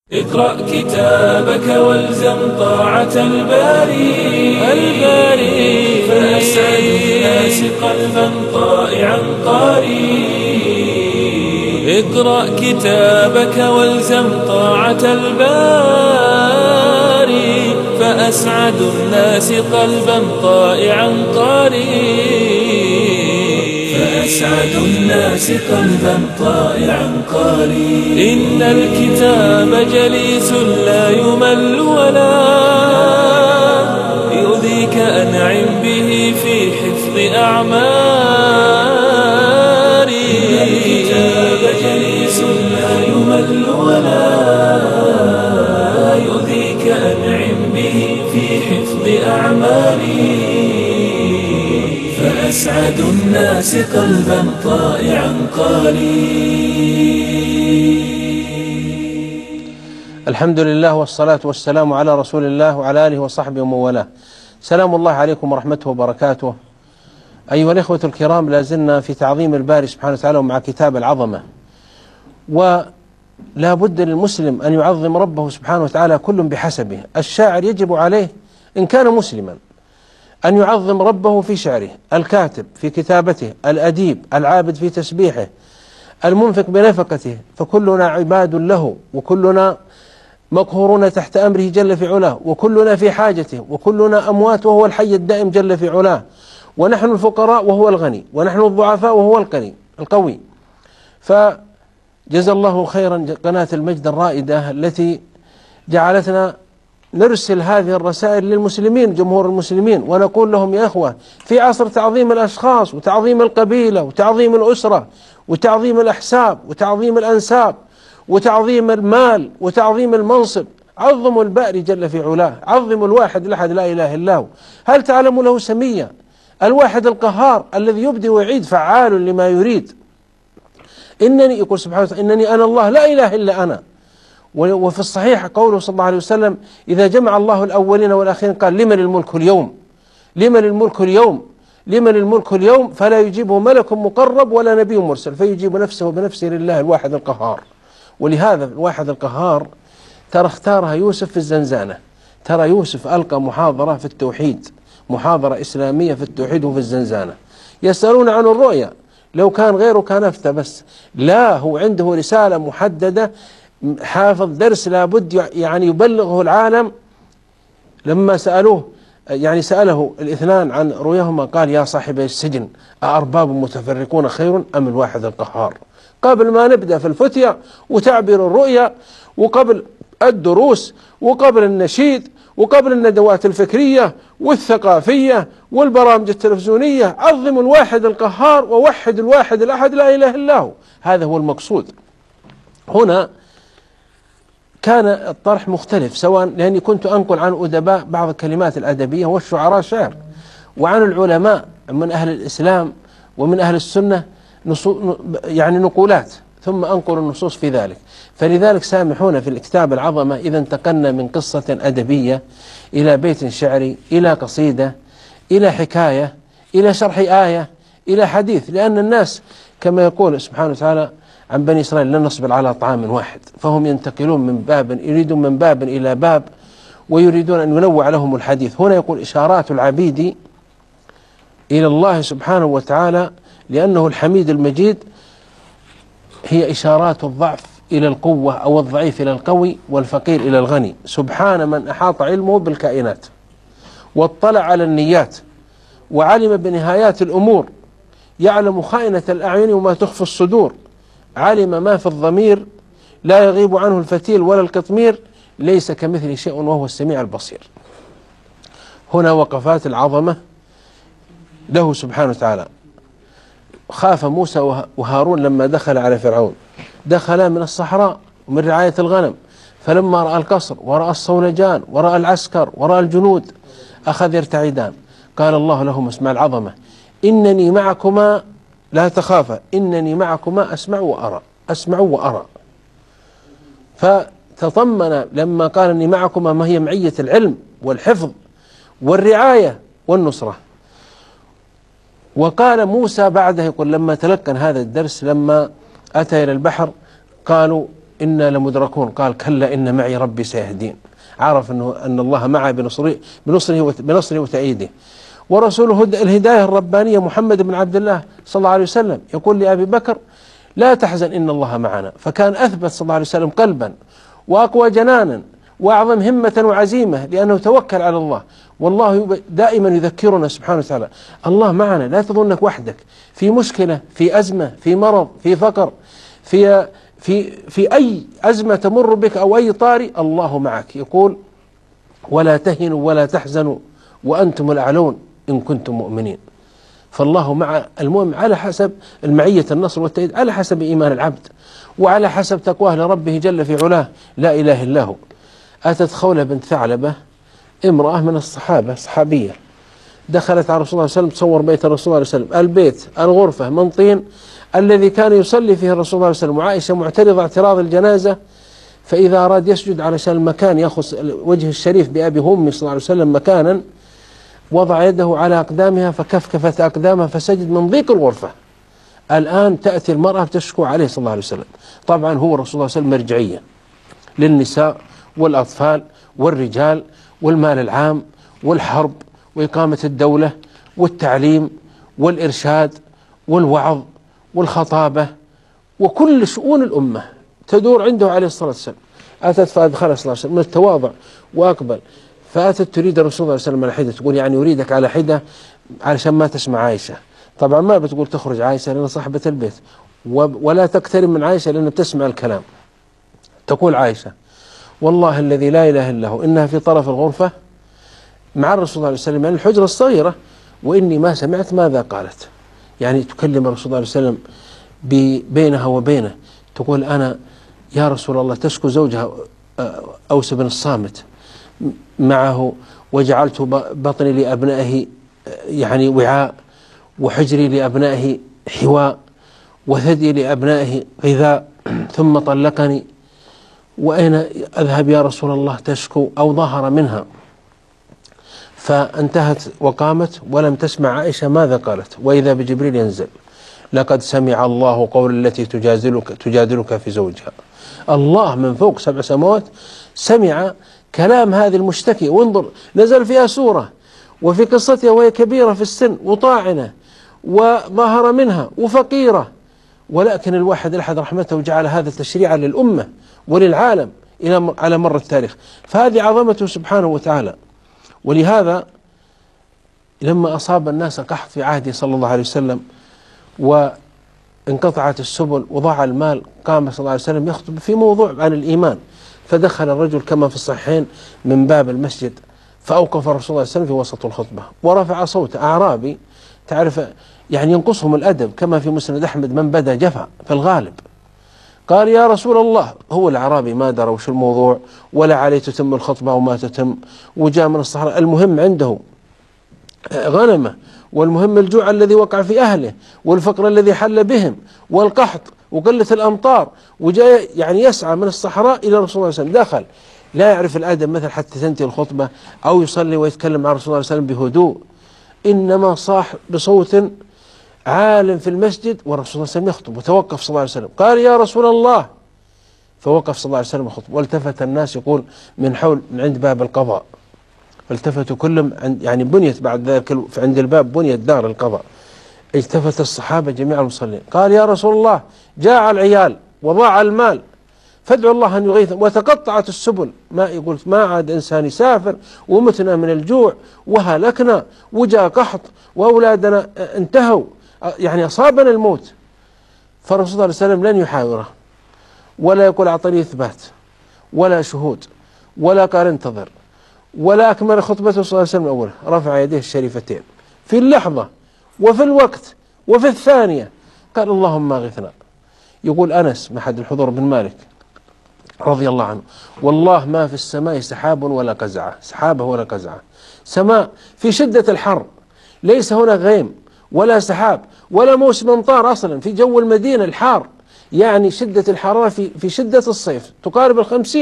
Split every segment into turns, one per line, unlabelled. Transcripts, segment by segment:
اقرأ كتابك والزم طاعة الباري فأسعد الناس قلبا طائعا قاري. اقرأ كتابك والزم طاعة الباري فأسعد الناس قلبا طائعا قاري. فأسعد الناس قلبا طائعا قاري. إن الكتاب جليس لا يمل ولا يؤذيك أنعم به في حفظ أعماري. إن الكتاب جليس لا يمل ولا يؤذيك أنعم به في حفظ أعماري. فأسعد الناس قلبا طائعا قاري.
الحمد لله والصلاة والسلام على رسول الله وعلى آله وصحبه ومن والاه. سلام الله عليكم ورحمته وبركاته. أيها الإخوة الكرام، لازلنا في تعظيم الباري سبحانه وتعالى ومع كتاب العظمة، ولا بد للمسلم أن يعظم ربه سبحانه وتعالى كل بحسبه. الشاعر يجب عليه إن كان مسلما أن يعظم ربه في شعره، الكاتب في كتابته، الأديب العابد في تسبيحه، المنفق بنفقته، فكلنا عباد له وكلنا مقهورون تحت أمره جل في علاه، وكلنا في حاجته، وكلنا أموات وهو الحي الدائم جل في علاه، ونحن الفقراء وهو الغني، ونحن الضعفاء وهو القوي. فجزا الله خيرا قناة المجد الرائدة التي جعلتنا نرسل هذه الرسائل للمسلمين، جمهور المسلمين، ونقول لهم يا أخوة، في عصر تعظيم الأشخاص وتعظيم القبيلة وتعظيم الأسرة وتعظيم الأحساب وتعظيم الأنساب وتعظيم المال وتعظيم المنصب، عظموا الباري جل في علاه، عظموا الواحد الأحد لا إله إلا هو. هل تعلموا له سميا؟ الواحد القهار الذي يبدي ويعيد، فعال لما يريد. إنني، يقول سبحانه وتعالى، إنني أنا الله لا إله إلا أنا. وفي الصحيح قوله صلى الله عليه وسلم: إذا جمع الله الأولين والآخرين قال: لمن الملك اليوم؟ لمن الملك اليوم؟ لمن الملك اليوم؟ فلا يجيبه ملك مقرب ولا نبي مرسل، فيجيب نفسه بنفسه لله الواحد القهار. ولهذا الواحد القهار ترى اختارها يوسف في الزنزانة. ترى يوسف ألقى محاضرة في التوحيد، محاضرة إسلامية في التوحيد وفي الزنزانة. يسألون عن الرؤيا، لو كان غيره كان أفتى، بس لا، هو عنده رسالة محددة، حافظ درس لابد يعني يبلغه العالم. لما سألوه، يعني سأله الاثنان عن رؤياهما، قال: يا صاحبي السجن، أأرباب متفرقون خير أم الواحد القهار؟ قبل ما نبدأ في الفتية وتعبير الرؤيا، وقبل الدروس، وقبل النشيد، وقبل الندوات الفكرية والثقافية والبرامج التلفزيونية، عظموا الواحد القهار ووحد الواحد الأحد لا إله إلا هو. هذا هو المقصود. هنا كان الطرح مختلف، سواء لأني كنت أنقل عن أدباء بعض الكلمات الأدبية والشعراء شعر، وعن العلماء من أهل الإسلام ومن أهل السنة يعني نقولات، ثم أنقل النصوص في ذلك. فلذلك سامحونا في الكتاب العظمة إذا انتقلنا من قصة أدبية إلى بيت شعري، إلى قصيدة، إلى حكاية، إلى شرح آية، إلى حديث، لأن الناس كما يقول سبحانه وتعالى عن بني إسرائيل: لن نصبر على طعام واحد. فهم ينتقلون من باب، يريدون من باب إلى باب، ويريدون أن ينوع لهم الحديث. هنا يقول: إشارات العبيد إلى الله سبحانه وتعالى لأنه الحميد المجيد هي إشارات الضعف إلى القوة، أو الضعيف إلى القوي، والفقير إلى الغني. سبحان من أحاط علمه بالكائنات، واطلع على النيات، وعلم بنهايات الأمور، يعلم خائنة الأعين وما تخفي الصدور، علم ما في الضمير، لا يغيب عنه الفتيل ولا القطمير، ليس كمثله شيء وهو السميع البصير. هنا وقفات العظمة له سبحانه وتعالى. خاف موسى وهارون لما دخل على فرعون، دخلا من الصحراء ومن رعاية الغنم، فلما رأى القصر ورأى الصولجان ورأى العسكر ورأى الجنود أخذ يرتعدان. قال الله لهم: اسمع العظمة، إنني معكما لا تخافا، إنني معكما أسمع وأرى، أسمع وأرى. فتطمن لما قال إني معكما، ما هي معية العلم والحفظ والرعاية والنصرة. وقال موسى بعده، يقول: لما تلقن هذا الدرس، لما أتى إلى البحر، قالوا إنا لمدركون، قال كلا إن معي ربي سيهدين. عرف أن الله معه بنصره وتأييده. ورسوله الهداية الربانية محمد بن عبد الله صلى الله عليه وسلم يقول لأبي بكر لا تحزن إن الله معنا، فكان أثبت صلى الله عليه وسلم قلبا وأقوى جنانا وأعظم همة وعزيمة، لأنه توكل على الله. والله دائما يذكرنا سبحانه وتعالى الله معنا، لا تظنك وحدك في مشكلة، في أزمة، في مرض، في فقر، في أي أزمة تمر بك أو أي طارئ، الله معك. يقول ولا تهنوا ولا تحزنوا وأنتم الأعلون إن كنتم مؤمنين. فالله مع المؤمن على حسب المعية، النصر والتأييد على حسب إيمان العبد وعلى حسب تقواه لربه جل في علاه لا إله إلا هو. أتت خولة بنت ثعلبة امرأة من الصحابة، صحابية، دخلت على رسول الله صلى الله عليه وسلم، تصور بيت الرسول الله صلى الله عليه وسلم، البيت الغرفة من طين الذي كان يصلي فيه الرسول صلى الله عليه وسلم، وعائشة معترضة اعتراض الجنازة، فإذا أراد يسجد علشان المكان يأخذ وجه الشريف بأبي وأمي صلى الله عليه وسلم مكانا، وضع يده على أقدامها فكفكفت أقدامها فسجد من ضيق الغرفة. الآن تأتي المرأة تشكو عليه صلى الله عليه وسلم. طبعا هو الرسول صلى الله عليه وسلم مرجعية للنساء والأطفال والرجال والمال العام والحرب وإقامة الدولة والتعليم والإرشاد والوعظ والخطابة وكل شؤون الأمة تدور عنده عليه الصلاة والسلام. أتت فأدخلها صلى الله عليه وسلم من التواضع وأقبل، فأتت تريد الرسول صلى الله عليه وسلم على حدة، تقول يعني أريدك على حدة علشان ما تسمع عائشة. طبعا ما بتقول تخرج عائشة لأن صاحبة البيت، ولا تقترب من عائشة لأنها بتسمع الكلام. تقول عائشة والله الذي لا إله إلا هو إنها في طرف الغرفة مع الرسول صلى الله عليه وسلم، يعني الحجرة الصغيرة، وإني ما سمعت ماذا قالت. يعني تكلم الرسول صلى الله عليه وسلم بينها وبينه، تقول أنا يا رسول الله، تشكو زوجها أوس بن الصامت معه، وجعلت بطني لأبنائه يعني وعاء، وحجري لأبنائه حواء، وثدي لأبنائه غذاء، ثم طلقني، وأين أذهب يا رسول الله؟ تشكو أو ظهر منها. فانتهت وقامت ولم تسمع عائشة ماذا قالت، وإذا بجبريل ينزل لقد سمع الله قول التي تجادلك في زوجها. الله من فوق 7 سماوات سمع كلام هذه المشتكي، وانظر نزل فيها سورة، وفي قصتها وهي كبيرة في السن وطاعنة وظهر منها وفقيرة، ولكن الواحد لحد رحمته وجعل هذا تشريعا للأمة وللعالم على مر التاريخ. فهذه عظمته سبحانه وتعالى. ولهذا لما أصاب الناس قحط في عهده صلى الله عليه وسلم وانقطعت السبل وضاع المال، قام صلى الله عليه وسلم يخطب في موضوع عن الإيمان، فدخل الرجل كما في الصحيحين من باب المسجد، فأوقف الرسول صلى الله عليه وسلم في وسط الخطبة ورفع صوته. أعرابي تعرف يعني ينقصهم الأدب، كما في مسند أحمد من بدا جفا في الغالب. قال يا رسول الله، هو الأعرابي ما درى وش الموضوع ولا عليه تتم الخطبة وما تتم، وجاء من الصحراء، المهم عنده غنمه، والمهم الجوع الذي وقع في أهله، والفقر الذي حل بهم، والقحط وقلة الأمطار، وجاء يعني يسعى من الصحراء إلى رسول الله صلى الله عليه وسلم. دخل لا يعرف الأدب مثل حتى تنتهي الخطبة أو يصلي ويتكلم مع رسول الله صلى الله عليه وسلم بهدوء، إنما صاح بصوت عال في المسجد والرسول صلى الله عليه وسلم يخطب، وتوقف صلى الله عليه وسلم قال يا رسول الله، فوقف صلى الله عليه وسلم يخطب، والتفت الناس يقول من حول من عند باب القضاء، فالتفتوا كلهم يعني بنيت بعد ذلك عند الباب بنيت دار القضاء، التفت الصحابة جميع المصلين قال يا رسول الله جاع العيال وضاع المال فادعوا الله أن يغيثهم، وتقطعت السبل، ما يقول ما عاد إنسان يسافر، ومتنا من الجوع وهلكنا وجاء قحط وأولادنا انتهوا، يعني أصابنا الموت. فالرسول صلى الله عليه وسلم لن يحاوره ولا يقول أعطني إثبات ولا شهود ولا قال انتظر، ولا أكمل خطبته صلى الله عليه وسلم أوله، رفع يديه الشريفتين في اللحظة وفي الوقت وفي الثانية قال اللهم اغثنا. يقول أنس محد الحضور بن مالك رضي الله عنه والله ما في السماء سحاب ولا قزعة، سحابة ولا قزعة، سماء في شدة الحر، ليس هنا غيم ولا سحاب ولا موسم امطار أصلا، في جو المدينة الحار، يعني شدة الحرارة في شدة الصيف تقارب 50،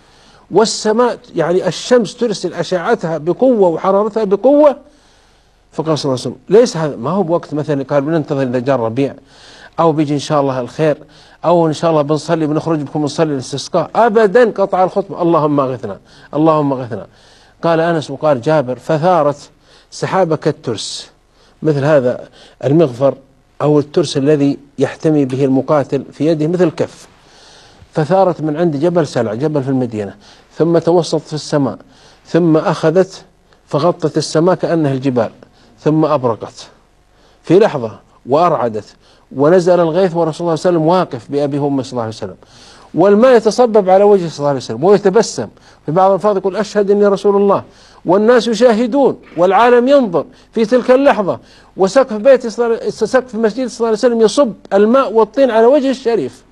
والسماء يعني الشمس ترسل أشعتها بقوة وحرارتها بقوة. فقال صلى الله عليه وسلم ليس هذا، ما هو بوقت مثلا قال بننتظر إذا جاء الربيع أو بيجي إن شاء الله الخير، أو إن شاء الله بنصلي بنخرج بكم نصلي الاستسقاء، أبدا قطع الخطبة اللهم اغثنا اللهم اغثنا. قال أنس وقال جابر فثارت سحابة كالترس، مثل هذا المغفر أو الترس الذي يحتمي به المقاتل في يده مثل الكف، فثارت من عند جبل سلع، جبل في المدينة، ثم توسطت في السماء، ثم أخذت فغطت السماء كأنها الجبال، ثم أبرقت في لحظة وأرعدت، ونزل الغيث ورسول الله صلى الله عليه وسلم واقف بأبي وأمه صلى الله عليه وسلم، والماء يتصبب على وجهه صلى الله عليه وسلم ويتبسم، في بعض الألفاظ يقول أشهد إني رسول الله، والناس يشاهدون والعالم ينظر في تلك اللحظة، وسقف بيت سقف مسجد صلى الله عليه وسلم يصب الماء والطين على وجه الشريف.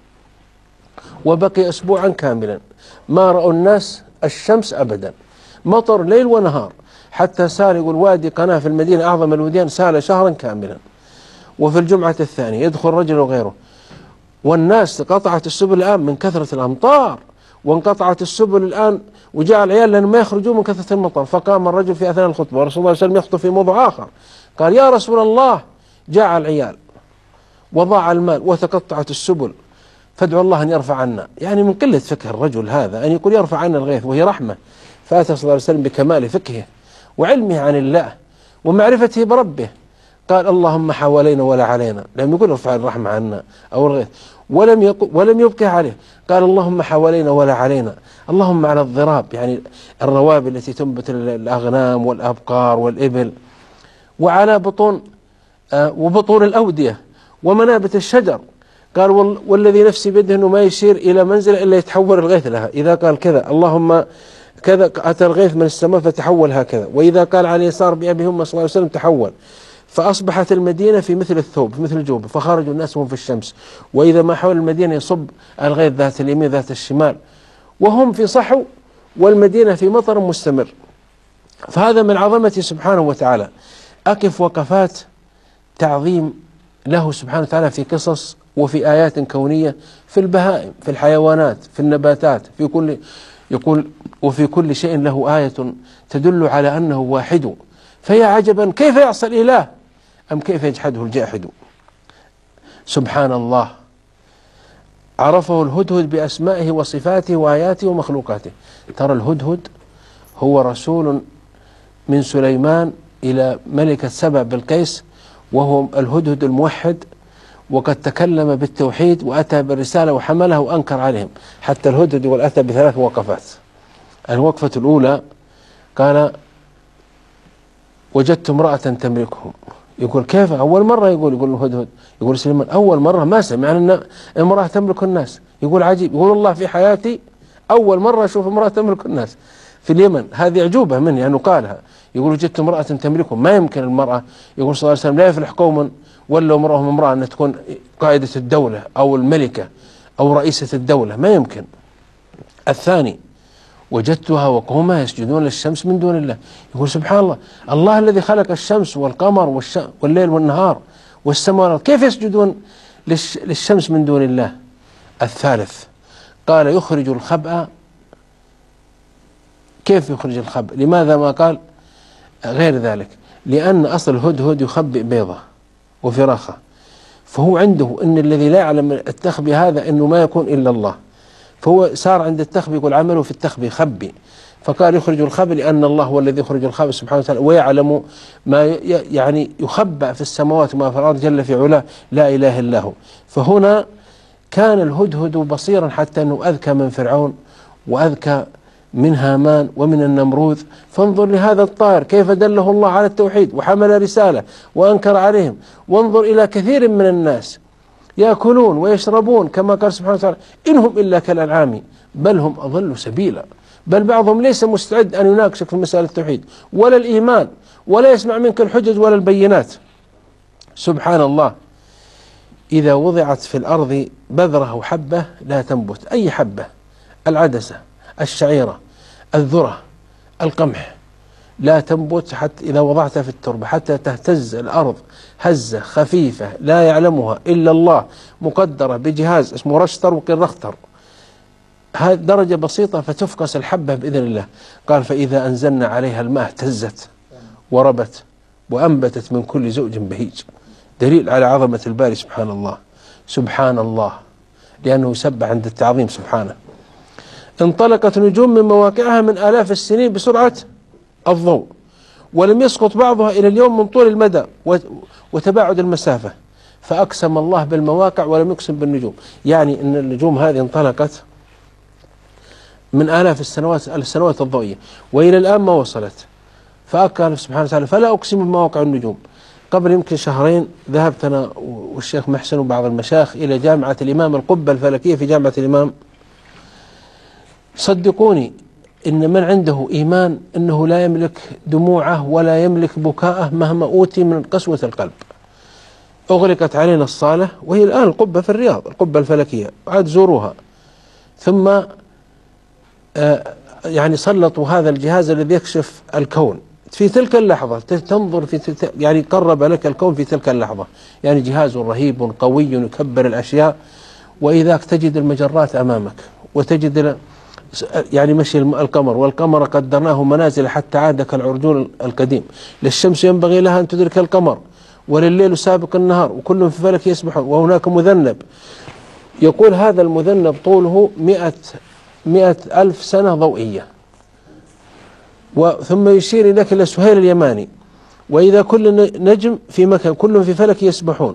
وبقي أسبوعا كاملا ما رأوا الناس الشمس أبدا، مطر ليل ونهار، حتى سال يقول وادي قناة في المدينة أعظم الوديان سال شهرا كاملا. وفي الجمعة الثانية يدخل رجل وغيره، والناس قطعت السبل الآن من كثرة الأمطار، وانقطعت السبل الآن، وجاء العيال لأنهم ما يخرجون من كثرة المطر، فقام الرجل في أثناء الخطبة ورسول الله صلى الله عليه وسلم يخطب في موضوع آخر، قال يا رسول الله جاء العيال وضاع المال وتقطعت السبل، فادعوا الله أن يرفع عنا. يعني من قلة فقه الرجل هذا أن يقول يرفع عنا الغيث وهي رحمة، فأتى صلى الله عليه وسلم بكمال فقهه وعلمه عن الله ومعرفته بربه، قال اللهم حوالينا ولا علينا، لم يقل ارفع الرحمة عنا أو الغيث، ولم يبقي عليه، قال اللهم حوالينا ولا علينا، اللهم على الضراب، يعني الروابي التي تنبت الأغنام والأبقار والإبل، وعلى وبطون الأودية ومنابت الشجر، قال والذي نفسي بيده أنه ما يشير إلى منزله إلا يتحول الغيث لها، إذا قال كذا اللهم كذا أتى الغيث من السماء فتحول هكذا، وإذا قال على اليسار بأبي هم صلى الله عليه وسلم تحول، فأصبحت المدينة في مثل الثوب في مثل الجوب، فخرجوا الناس وهم في الشمس، وإذا ما حول المدينة يصب الغيث ذات اليمين ذات الشمال، وهم في صحو والمدينة في مطر مستمر. فهذا من عظمته سبحانه وتعالى. أقف وقفات تعظيم له سبحانه وتعالى في قصص وفي آيات كونية، في البهائم، في الحيوانات، في النباتات، في كل، يقول وفي كل شيء له آية تدل على أنه واحد، فيا عجبا كيف يعصى الإله أم كيف يجحده الجاحد. سبحان الله، عرفه الهدهد بأسمائه وصفاته وآياته ومخلوقاته. ترى الهدهد هو رسول من سليمان إلى ملكة سبع بلقيس، وهو الهدهد الموحد، وقد تكلم بالتوحيد وأتى بالرسالة وحملها وأنكر عليهم. حتى الهدهد يقول أتى بثلاث وقفات. الوقفة الأولى قال وجدت امرأة تملكهم، يقول كيف أول مرة، يقول الهدهد، يقول سليمان أول مرة ما سمع أن امرأة تملك الناس، يقول عجيب، يقول الله في حياتي أول مرة أشوف امرأة تملك الناس في اليمن، هذه أعجوبة مني أنه قالها. يقول وجدت امرأة تملكهم، ما يمكن المرأة، يقول صلى الله عليه وسلم لا يفلح قوم ولوا امرأهم امرأة أن تكون قائدة الدولة أو الملكة أو رئيسة الدولة، ما يمكن. الثاني وجدتها وقومها يسجدون للشمس من دون الله، يقول سبحان الله، الله الذي خلق الشمس والقمر والليل والنهار والسماوات كيف يسجدون للشمس من دون الله. الثالث قال يخرج الخبأ، كيف يخرج الخبأ؟ لماذا ما قال غير ذلك؟ لأن أصل الهدهد يخبئ بيضة وفراخة، فهو عنده أن الذي لا يعلم التخبي هذا أنه ما يكون إلا الله، فهو صار عند التخبي يقول عمله في التخبي خبي، فقال يخرج الخبء لأن الله هو الذي يخرج الخبء سبحانه وتعالى، ويعلم ما يعني يخبأ في السماوات وما في الأرض جل في علاه لا إله إلا هو. فهنا كان الهدهد بصيرا حتى أنه أذكى من فرعون وأذكى من هامان ومن النمروذ. فانظر لهذا الطائر كيف دله الله على التوحيد وحمل رسالة وأنكر عليهم، وانظر إلى كثير من الناس يأكلون ويشربون كما قال سبحانه وتعالى إنهم إلا كالأنعام بل هم أضل سبيلا، بل بعضهم ليس مستعد أن يناقشك في مسألة التوحيد ولا الإيمان ولا يسمع منك الحجج ولا البينات. سبحان الله، إذا وضعت في الأرض بذرة أو حبة لا تنبت، أي حبة، العدسة، الشعيرة، الذرة، القمح، لا تنبت حتى إذا وضعتها في التربة حتى تهتز الأرض هزة خفيفة لا يعلمها إلا الله، مقدرة بجهاز اسمه رشتر وقرختر، هذه درجة بسيطة فتفقس الحبة بإذن الله. قال فإذا أنزلنا عليها الماء اهتزت وربت وأنبتت من كل زوج بهيج، دليل على عظمة الباري سبحان الله. سبحان الله، لأنه يسبح عند التعظيم سبحانه. انطلقت نجوم من مواقعها من آلاف السنين بسرعة الضوء، ولم يسقط بعضها إلى اليوم من طول المدى وتباعد المسافة، فأقسم الله بالمواقع ولم يقسم بالنجوم. يعني أن النجوم هذه انطلقت من آلاف السنوات الضوئية وإلى الآن ما وصلت، فقال سبحانه وتعالى فلا أقسم بمواقع النجوم. قبل يمكن شهرين ذهبت أنا والشيخ محسن وبعض المشايخ إلى جامعة الإمام القبة الفلكية في جامعة الإمام. صدقوني إن من عنده إيمان أنه لا يملك دموعه ولا يملك بكاءه مهما أوتي من قسوة القلب. أغلقت علينا الصالة وهي الآن القبة في الرياض، القبة الفلكية، عاد زوروها. ثم يعني سلطوا هذا الجهاز الذي يكشف الكون في تلك اللحظة، تنظر يعني قرب لك الكون في تلك اللحظة. يعني جهاز رهيب قوي يكبر الأشياء، وإذاك تجد المجرات أمامك، وتجد يعني مشي القمر، والقمر قدرناه منازل حتى عاد كالعرجون القديم. للشمس ينبغي لها أن تدرك القمر، ولليل سابق النهار، وكل في فلك يسبحون، وهناك مذنب. يقول هذا المذنب طوله 100,000 سنة ضوئية. ثم يشير إليك إلى سهيل اليماني، وإذا كل نجم في مكان كلهم في فلك يسبحون،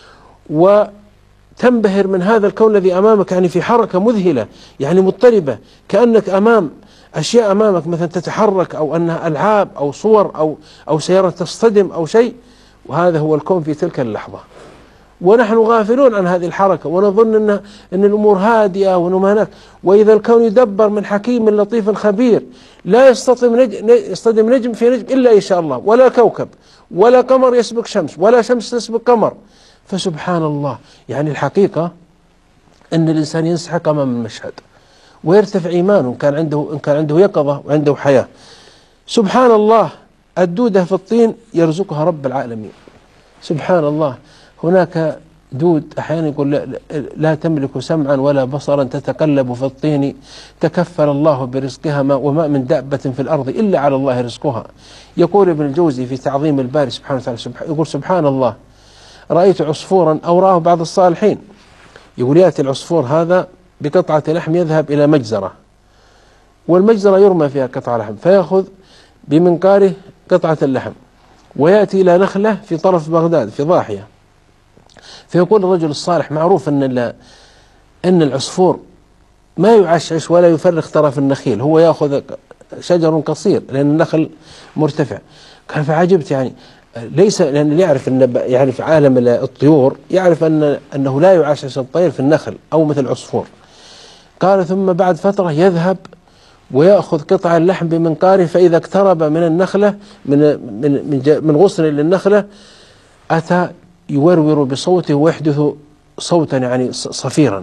وتنبهر من هذا الكون الذي أمامك، يعني في حركة مذهلة، يعني مضطربة، كأنك أمام أشياء أمامك مثلا تتحرك، أو أنها ألعاب أو صور أو سيارة تصطدم أو شيء، وهذا هو الكون في تلك اللحظة. ونحن غافلون عن هذه الحركة، ونظن أن الأمور هادئة وأنه هناك. وإذا الكون يدبر من حكيم لطيف خبير، لا يصطدم نجم في نجم إلا إن شاء الله، ولا كوكب ولا قمر يسبق شمس، ولا شمس تسبق قمر. فسبحان الله، يعني الحقيقة أن الإنسان ينسحق أمام المشهد ويرتفع إيمانه إن كان عنده يقظة وعنده حياة. سبحان الله، الدودة في الطين يرزقها رب العالمين. سبحان الله. هناك دود أحيانا يقول لا تملك سمعا ولا بصرا تتقلب في الطين، تكفل الله برزقها وما من دابة في الأرض إلا على الله رزقها. يقول ابن الجوزي في تعظيم الباري سبحانه وتعالى، يقول سبحان الله، رأيت عصفورا أو رآه بعض الصالحين، يقول يأتي العصفور هذا بقطعة لحم يذهب إلى مجزرة، والمجزرة يرمى فيها قطعة لحم، فيأخذ بمنقاره قطعة اللحم ويأتي إلى نخلة في طرف بغداد في ضاحية، فيقول الرجل الصالح معروف أن العصفور ما يعشعش ولا يفرخ طرف النخيل، هو يأخذ شجر قصير لأن النخل مرتفع. قال فعجبت، يعني ليس لأن اللي يعرف أن يعني في عالم الطيور يعرف أنه لا يعشش الطير في النخل أو مثل العصفور. قال ثم بعد فترة يذهب ويأخذ قطع اللحم بمنقاره، فإذا اقترب من النخلة من غصن للنخلة أتى يورور بصوته ويحدث صوتا يعني صفيرا.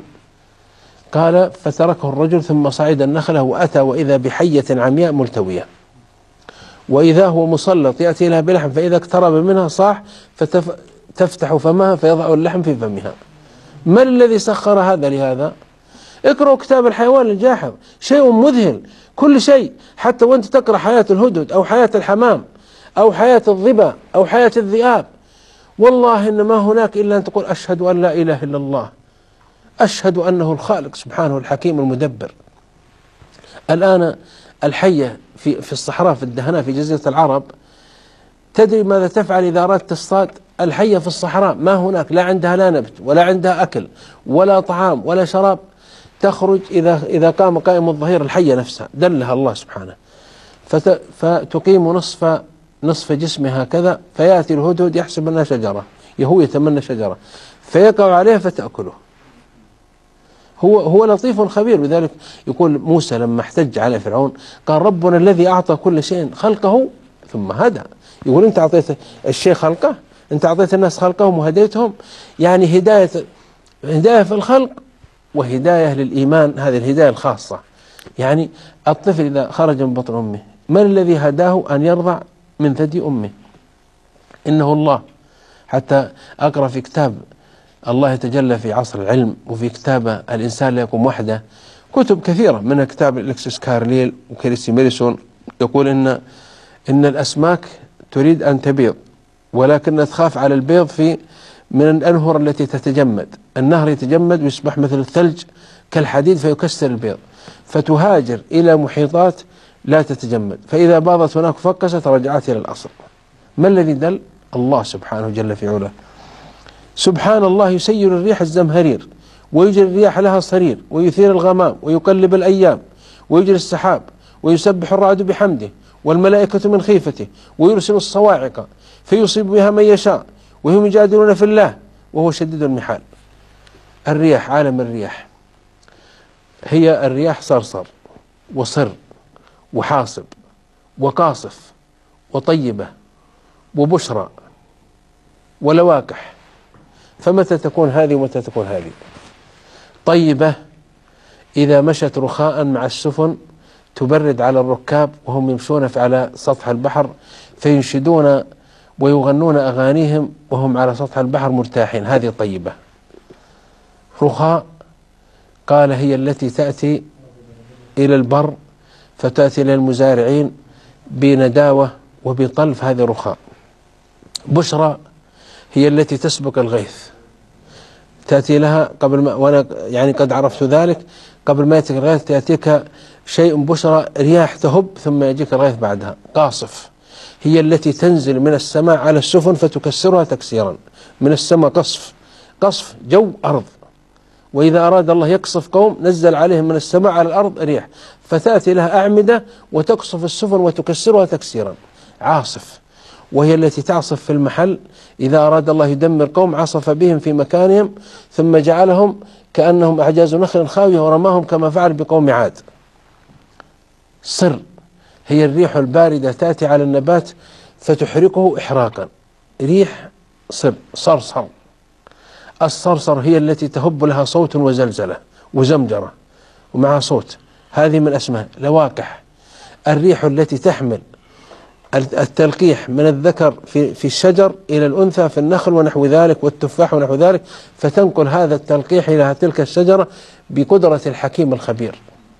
قال فتركه الرجل ثم صعد النخلة وأتى وإذا بحية عمياء ملتوية، وإذا هو مسلط يأتي لها بلحم، فإذا اقترب منها صاح فتفتح فمها فيضع اللحم في فمها. من الذي سخر هذا لهذا؟ اقرأوا كتاب الحيوان الجاحظ، شيء مذهل، كل شيء، حتى وانت تقرأ حياة الهدهد أو حياة الحمام أو حياة الظبا أو حياة الذئاب، والله إن ما هناك إلا أن تقول أشهد أن لا إله إلا الله، أشهد أنه الخالق سبحانه الحكيم المدبر. الآن الحية في الصحراء في الدهناء في جزيرة العرب، تدري ماذا تفعل إذا أردت تصطاد؟ الحية في الصحراء ما هناك، لا عندها لا نبت ولا عندها أكل ولا طعام ولا شراب، تخرج إذا قام قائم الظهير الحية نفسها دلها الله سبحانه، فتقيم نصف جسمها هكذا، فيأتي الهدهد يحسب أنها شجرة، هو يتمنى شجرة فيقع عليها فتأكله. هو لطيف خبير. لذلك يقول موسى لما احتج على فرعون قال ربنا الذي أعطى كل شيء خلقه ثم هدى. يقول أنت أعطيت الشيء خلقه، أنت أعطيت الناس خلقهم وهديتهم، يعني هداية في الخلق وهداية للإيمان، هذه الهداية الخاصة. يعني الطفل إذا خرج من بطن أمه من الذي هداه أن يرضع من ثدي أمه؟ إنه الله. حتى أقرأ في كتاب الله يتجلى في عصر العلم، وفي كتاب الإنسان لا يقوم وحده، كتب كثيرة منها كتاب الكسس كارليل وكريستي ميريسون، يقول إن الأسماك تريد أن تبيض ولكن تخاف على البيض في من الأنهر التي تتجمد. النهر يتجمد ويصبح مثل الثلج كالحديد فيكسر البيض، فتهاجر إلى محيطات لا تتجمد، فإذا باضت هناك فقست رجعت إلى الأصل. ما الذي دل؟ الله سبحانه جل في علاه. سبحان الله يسير الريح الزمهرير ويجري الرياح لها صرير ويثير الغمام ويقلب الأيام ويجري السحاب ويسبح الرعد بحمده والملائكة من خيفته ويرسل الصواعق فيصيب بها من يشاء وهم يجادلون في الله وهو شديد المحال. الرياح، عالم الرياح، هي الرياح صرصر وصر وحاصب وقاصف وطيبة وبشرى ولواكح. فمتى تكون هذه ومتى تكون هذه؟ طيبة إذا مشت رخاء مع السفن تبرد على الركاب وهم يمشون على سطح البحر فينشدون ويغنون أغانيهم وهم على سطح البحر مرتاحين، هذه طيبة. رخاء قال هي التي تأتي إلى البر فتأتي إلى المزارعين بنداوة وبطلف، هذه رخاء. بشرى هي التي تسبق الغيث، تأتي لها قبل ما، وأنا يعني قد عرفت ذلك، قبل ما يأتيك الغيث تأتيك شيء بشرى، رياح تهب ثم يجيك الغيث بعدها. قاصف هي التي تنزل من السماء على السفن فتكسرها تكسيرا، من السماء قصف، قصف جو أرض، وإذا أراد الله يقصف قوم نزل عليهم من السماء على الأرض ريح فتأتي لها أعمدة وتقصف السفن وتكسرها تكسيرا. عاصف وهي التي تعصف في المحل، إذا أراد الله يدمر قوم عصف بهم في مكانهم ثم جعلهم كأنهم أعجاز نخل خاوية ورماهم كما فعل بقوم عاد. صر هي الريح الباردة تأتي على النبات فتحرقه إحراقا، ريح صر. صرصر، الصرصر هي التي تهب لها صوت وزلزلة وزمجرة ومع صوت، هذه من أسماء. لواكح الريح التي تحمل التلقيح من الذكر في الشجر إلى الأنثى في النخل ونحو ذلك والتفاح ونحو ذلك، فتنقل هذا التلقيح إلى تلك الشجرة بقدرة الحكيم الخبير.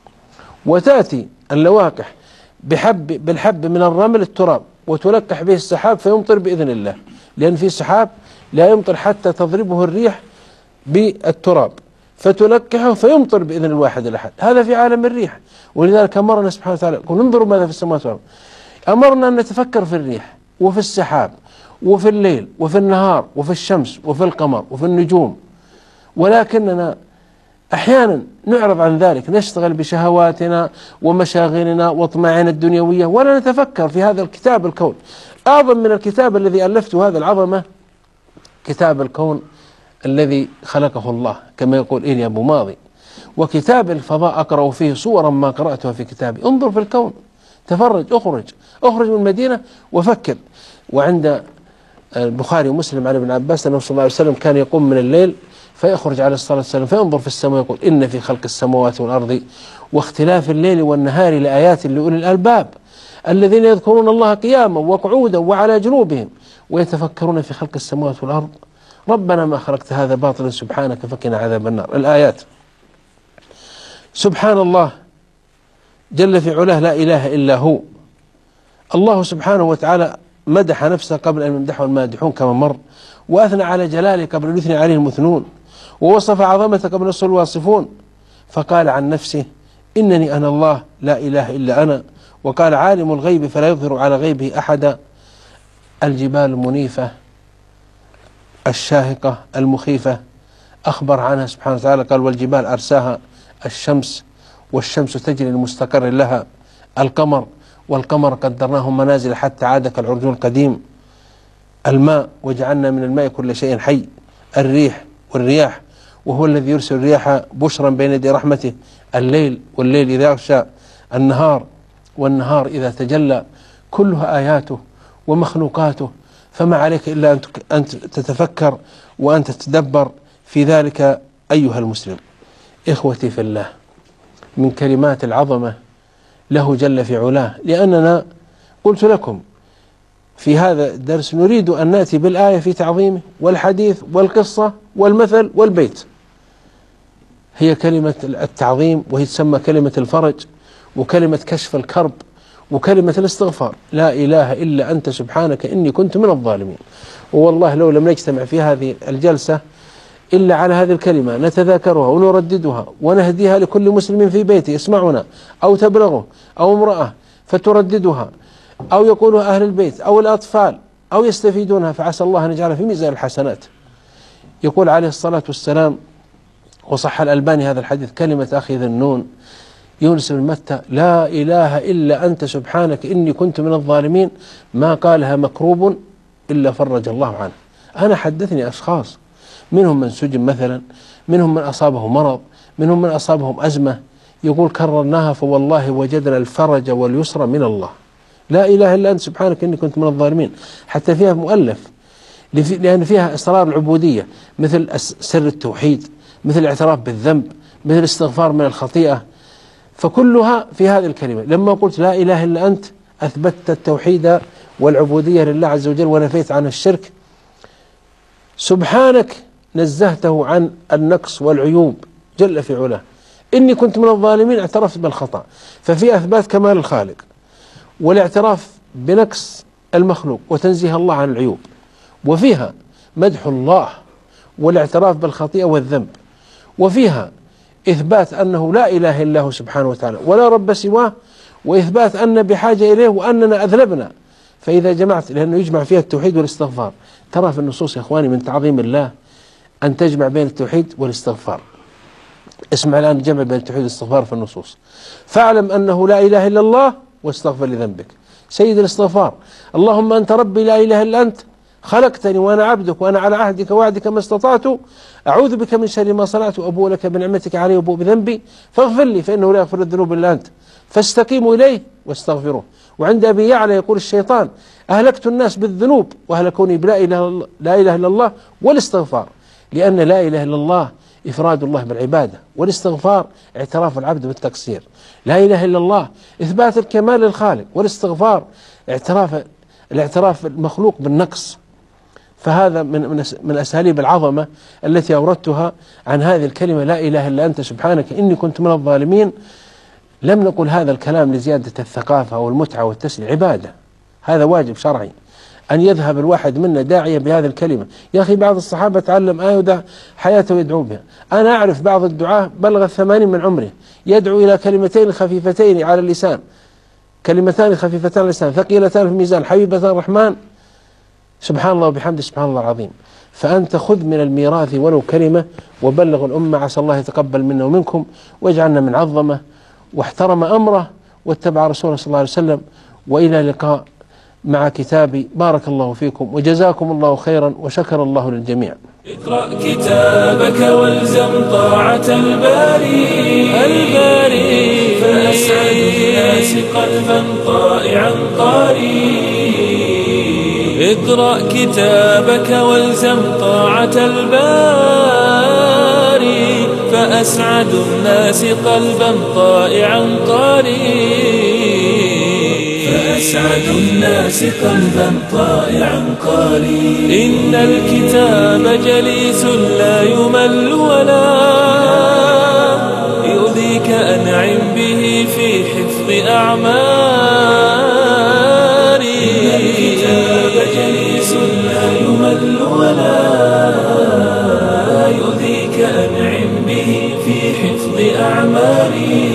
وتأتي اللواكح بالحب من الرمل التراب وتلقح به السحاب فيمطر بإذن الله، لأن في سحاب لا يمطر حتى تضربه الريح بالتراب فتلقحه فيمطر بإذن الواحد الأحد. هذا في عالم الريح. ولذلك أمرنا سبحانه وتعالى قل انظروا ماذا في السماوات والأرض. أمرنا أن نتفكر في الريح وفي السحاب وفي الليل وفي النهار وفي الشمس وفي القمر وفي النجوم، ولكننا أحيانا نعرض عن ذلك، نشتغل بشهواتنا ومشاغلنا واطماعنا الدنيوية ولا نتفكر في هذا الكتاب الكون. أعظم من الكتاب الذي ألفته هذا العظمة كتاب الكون الذي خلقه الله كما يقول إيليا أبو ماضي، وكتاب الفضاء أقرأ فيه صورا ما قرأتها في كتابي. انظر في الكون، تفرج، اخرج من المدينة وفكر. وعند البخاري ومسلم عن ابن عباس أنه صلى الله عليه وسلم كان يقوم من الليل فيخرج عليه الصلاة والسلام فينظر في السماء يقول إن في خلق السماوات والأرض واختلاف الليل والنهار لآيات لأولي الألباب الذين يذكرون الله قياما وقعودا وعلى جنوبهم ويتفكرون في خلق السماوات والأرض ربنا ما خلقت هذا باطلا سبحانك فقنا عذاب النار. الآيات. سبحان الله جل في علاه لا إله إلا هو. الله سبحانه وتعالى مدح نفسه قبل أن يمدحه المادحون كما مر، وأثنى على جلاله قبل أن يثني عليه المثنون، ووصف عظمته قبل أن يصف الواصفون، فقال عن نفسه إنني أنا الله لا إله إلا أنا، وقال عالم الغيب فلا يظهر على غيبه أحدا. الجبال المنيفة الشاهقة المخيفة أخبر عنها سبحانه وتعالى قال والجبال أرساها. الشمس والشمس تجري لمستقر لها. القمر والقمر قدرناه منازل حتى عاد كالعرجون القديم. الماء وجعلنا من الماء كل شيء حي. الريح والرياح وهو الذي يرسل الرياح بشرا بين يدي رحمته. الليل والليل إذا يغشى. النهار والنهار إذا تجلى. كلها آياته ومخلوقاته، فما عليك إلا أن تتفكر وأن تتدبر في ذلك أيها المسلم. إخوتي في الله، من كلمات العظمة له جل في علاه، لأننا قلت لكم في هذا الدرس نريد أن نأتي بالآية في تعظيمه والحديث والقصة والمثل والبيت. هي كلمة التعظيم وهي تسمى كلمة الفرج وكلمة كشف الكرب وكلمة الاستغفار لا إله إلا أنت سبحانك إني كنت من الظالمين. والله لو لم نجتمع في هذه الجلسة إلا على هذه الكلمة نتذاكرها ونرددها ونهديها لكل مسلم في بيته يسمعنا أو تبلغه أو امرأة فترددها أو يقولها أهل البيت أو الأطفال أو يستفيدونها، فعسى الله أن يجعلها في ميزان الحسنات. يقول عليه الصلاة والسلام، وصح الألباني هذا الحديث: كلمة أخي ذي النون يونس بن متى لا إله إلا أنت سبحانك إني كنت من الظالمين، ما قالها مكروب إلا فرج الله عنه. أنا حدثني أشخاص منهم من سجن مثلا، منهم من أصابه مرض، منهم من أصابهم أزمة، يقول كررناها فوالله وجدنا الفرج واليسر من الله. لا إله إلا أنت سبحانك إني كنت من الظالمين. حتى فيها مؤلف لأن فيها أسرار العبودية، مثل سر التوحيد، مثل الاعتراف بالذنب، مثل الاستغفار من الخطيئة، فكلها في هذه الكلمة. لما قلت لا إله إلا أنت أثبتت التوحيد والعبودية لله عز وجل ونفيت عن الشرك. سبحانك نزهته عن النقص والعيوب جل في علاه. إني كنت من الظالمين اعترفت بالخطأ، ففي أثبات كمال الخالق والاعتراف بنقص المخلوق وتنزيه الله عن العيوب، وفيها مدح الله والاعتراف بالخطيئة والذنب، وفيها إثبات أنه لا إله إلا هو سبحانه وتعالى ولا رب سواه، وإثبات أن بحاجة إليه وأننا أذنبنا. فإذا جمعت، لأنه يجمع فيها التوحيد والاستغفار. ترى في النصوص يا إخواني من تعظيم الله أن تجمع بين التوحيد والاستغفار. اسمع الآن الجمع بين التوحيد والاستغفار في النصوص. فاعلم أنه لا إله إلا الله واستغفر لذنبك. سيد الاستغفار: اللهم أنت ربي لا إله إلا أنت، خلقتني وأنا عبدك وأنا على عهدك ووعدك ما استطعت، أعوذ بك من شر ما صنعت وأبوء لك بنعمتك علي وأبوء بذنبي فاغفر لي فإنه لا يغفر الذنوب إلا أنت فاستقيموا إليه واستغفروه. وعند أبي يعلى يقول الشيطان: أهلكت الناس بالذنوب وأهلكوني بلا إله إلا الله والاستغفار. لأن لا إله إلا الله إفراد الله بالعبادة، والاستغفار اعتراف العبد بالتقصير. لا إله إلا الله إثبات الكمال للخالق، والاستغفار الاعتراف المخلوق بالنقص. فهذا من أساليب العظمة التي أوردتها عن هذه الكلمة لا إله إلا أنت سبحانك إني كنت من الظالمين. لم نقل هذا الكلام لزيادة الثقافة أو المتعة والتسلية، عبادة، هذا واجب شرعي أن يذهب الواحد منا داعية بهذه الكلمة. يا أخي بعض الصحابة تعلم آية ودع حياته يدعو بها. أنا أعرف بعض الدعاة بلغ 80 من عمره يدعو إلى كلمتين خفيفتين على اللسان، كلمتان خفيفتان على اللسان ثقيلتان في الميزان حبيبتان الرحمن، سبحان الله وبحمده سبحان الله العظيم. فأنت خذ من الميراث ولو كلمة وبلغ الأمة، عسى الله يتقبل منا ومنكم ويجعلنا من عظمه واحترم أمره واتبع رسوله صلى الله عليه وسلم. وإلى لقاء مع كتابي. بارك الله فيكم وجزاكم الله خيرا وشكر الله للجميع.
اقرأ كتابك والزم طاعة الباري فأسعد الناس قلبا طائعا قاري. اقرأ كتابك والزم طاعة الباري فأسعد الناس قلبا طائعا قاري. فأسعد الناس قلبا طائعا قاري. إن الكتاب جليس لا يمل ولا يؤذيك أنعم به في حفظ أعماري. إن الكتاب جليس لا يمل ولا يؤذيك أنعم به في حفظ أعماري.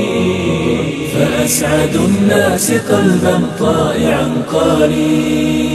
فأسعد الناس قلبا طائعا قاري.